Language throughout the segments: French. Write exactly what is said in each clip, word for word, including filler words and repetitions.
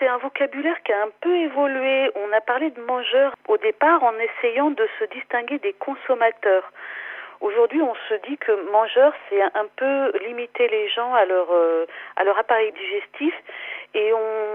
c'est un vocabulaire qui a un peu évolué. On a parlé de mangeurs au départ en essayant de se distinguer des consommateurs. Aujourd'hui, on se dit que mangeur, c'est un peu limiter les gens à leur, euh, à leur appareil digestif, et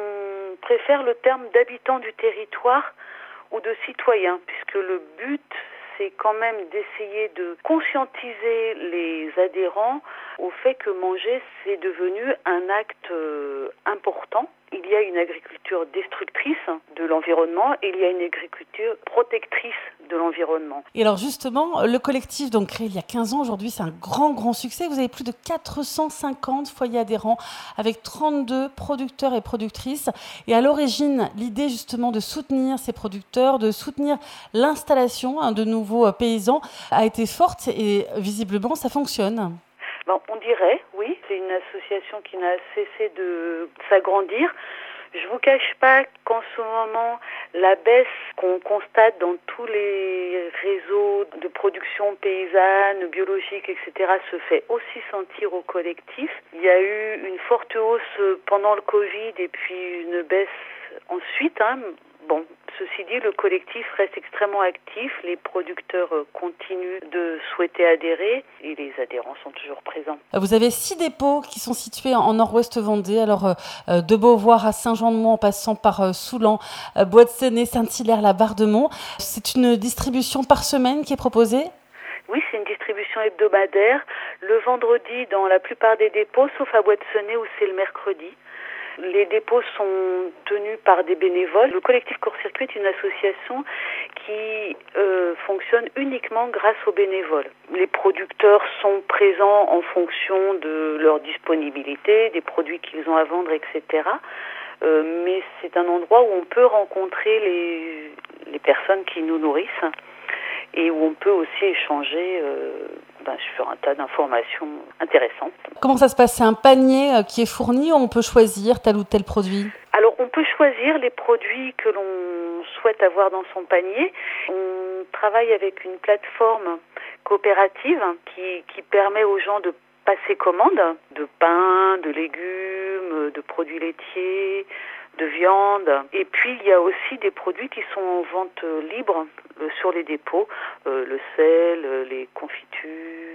on préfère le terme d'habitants du territoire ou de citoyens, puisque le but, c'est quand même d'essayer de conscientiser les adhérents au fait que manger, c'est devenu un acte euh, important. Il y a une agriculture destructrice de l'environnement et il y a une agriculture protectrice de l'environnement. Et alors justement, le collectif, donc créé il y a quinze ans, aujourd'hui c'est un grand, grand succès. Vous avez plus de quatre cent cinquante foyers adhérents avec trente-deux producteurs et productrices. Et à l'origine, l'idée justement de soutenir ces producteurs, de soutenir l'installation hein, de nouveaux paysans a été forte et visiblement ça fonctionne. Bon, on dirait, oui, c'est une association qui n'a cessé de s'agrandir. Je vous cache pas qu'en ce moment, la baisse qu'on constate dans tous les réseaux de production paysanne, biologique, et cetera, se fait aussi sentir au collectif. Il y a eu une forte hausse pendant le Covid et puis une baisse ensuite, hein. Bon, ceci dit, le collectif reste extrêmement actif, les producteurs continuent de souhaiter adhérer et les adhérents sont toujours présents. Vous avez six dépôts qui sont situés en nord-ouest Vendée, alors euh, de Beauvoir à Saint-Jean-de-Mont en passant par euh, Soulan, euh, Bois-de-Séné, Saint-Hilaire, la Barre-de-Mont. C'est une distribution par semaine qui est proposée ? Oui, c'est une distribution hebdomadaire, le vendredi dans la plupart des dépôts, sauf à Bois-de-Séné où c'est le mercredi. Les dépôts sont tenus par des bénévoles. Le collectif Court-Circuit est une association qui euh, fonctionne uniquement grâce aux bénévoles. Les producteurs sont présents en fonction de leur disponibilité, des produits qu'ils ont à vendre, et cetera. Euh, mais c'est un endroit où on peut rencontrer les, les personnes qui nous nourrissent et où on peut aussi échanger euh, ben, sur un tas d'informations intéressantes. Comment ça se passe ? C'est un panier qui est fourni ou on peut choisir tel ou tel produit ? Alors, on peut choisir les produits que l'on souhaite avoir dans son panier. On travaille avec une plateforme coopérative qui, qui permet aux gens de passer commande de pain, de légumes, de produits laitiers, de viande. Et puis, il y a aussi des produits qui sont en vente libre euh, sur les dépôts, euh, le sel, les confitures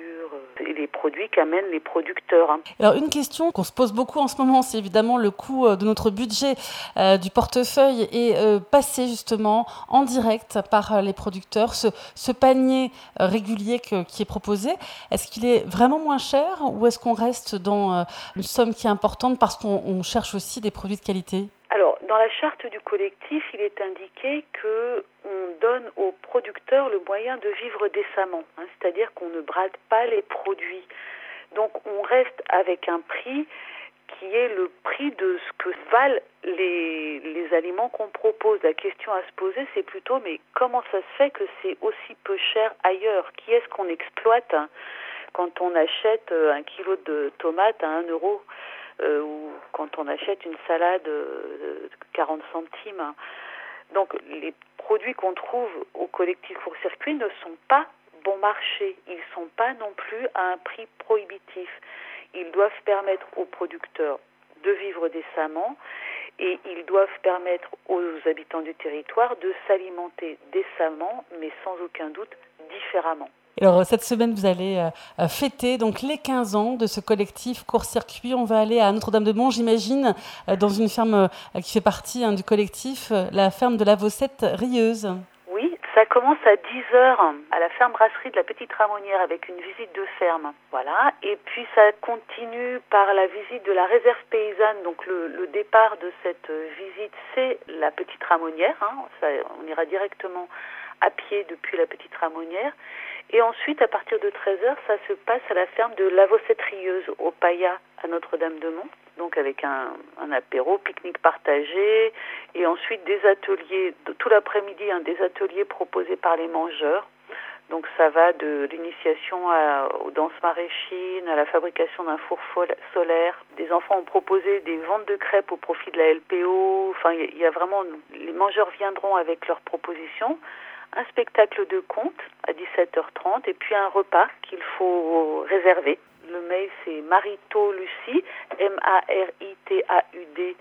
et les produits qu'amènent les producteurs. Alors, une question qu'on se pose beaucoup en ce moment, c'est évidemment le coût de notre budget, euh, du portefeuille et euh, passer justement en direct par les producteurs. Ce, ce panier euh, régulier que, qui est proposé, est-ce qu'il est vraiment moins cher ou est-ce qu'on reste dans euh, une somme qui est importante parce qu'on on cherche aussi des produits de qualité ? Alors, dans la charte du collectif, il est indiqué qu'on donne aux producteurs le moyen de vivre décemment, hein, c'est-à-dire qu'on ne brade pas les produits. Donc, on reste avec un prix qui est le prix de ce que valent les, les aliments qu'on propose. La question à se poser, c'est plutôt, mais comment ça se fait que c'est aussi peu cher ailleurs ? Qui est-ce qu'on exploite hein, quand on achète un kilo de tomates à un euro ? Euh, ou quand on achète une salade de quarante centimes. Donc les produits qu'on trouve au collectif Court-Circuit ne sont pas bon marché, ils ne sont pas non plus à un prix prohibitif. Ils doivent permettre aux producteurs de vivre décemment et ils doivent permettre aux habitants du territoire de s'alimenter décemment, mais sans aucun doute différemment. Alors, cette semaine, vous allez euh, fêter donc, les quinze ans de ce collectif Court-Circuit. On va aller à Notre-Dame-de-Mont, j'imagine, euh, dans une ferme euh, qui fait partie hein, du collectif, euh, la ferme de la Vossette-Rieuse. Oui, ça commence à dix heures à la ferme brasserie de la Petite Ramonnière avec une visite de ferme. Voilà. Et puis ça continue par la visite de la réserve paysanne. Donc le, le départ de cette visite, c'est la Petite Ramonnière. Hein. Ça, on ira directement à pied depuis la Petite Ramonnière. Et ensuite, à partir de treize heures, ça se passe à la ferme de la Vossette-Rieuse, au Paya, à Notre-Dame-de-Mont. Donc avec un, un apéro, pique-nique partagé, et ensuite des ateliers, tout l'après-midi, hein, des ateliers proposés par les mangeurs. Donc ça va de l'initiation à, aux danses maraîchines, à la fabrication d'un four solaire. Des enfants ont proposé des ventes de crêpes au profit de la L P O. Enfin, il y, y a vraiment, les mangeurs viendront avec leurs propositions. Un spectacle de contes à dix-sept heures trente et puis un repas qu'il faut réserver. Le mail c'est Marito Lucie, M A R I T A U D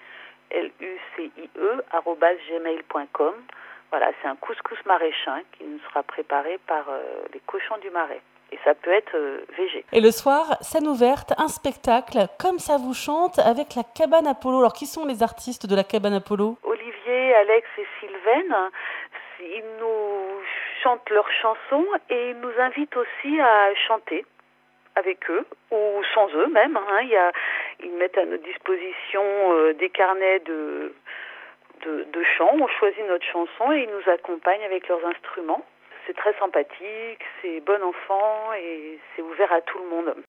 L U C I E, arobase gmail point com. Voilà, c'est un couscous maraîchin qui nous sera préparé par euh, les cochons du Marais. Et ça peut être euh, végé. Et le soir, scène ouverte, un spectacle, comme ça vous chante, avec la Cabane Apollo. Alors, qui sont les artistes de la Cabane Apollo ? Olivier, Alex et Sylvaine, ils nous chantent leurs chansons et ils nous invitent aussi à chanter avec eux, ou sans eux même. Hein. Il y a, ils mettent à notre disposition euh, des carnets de, de, de chants. On choisit notre chanson et ils nous accompagnent avec leurs instruments. C'est très sympathique, c'est bon enfant et c'est ouvert à tout le monde.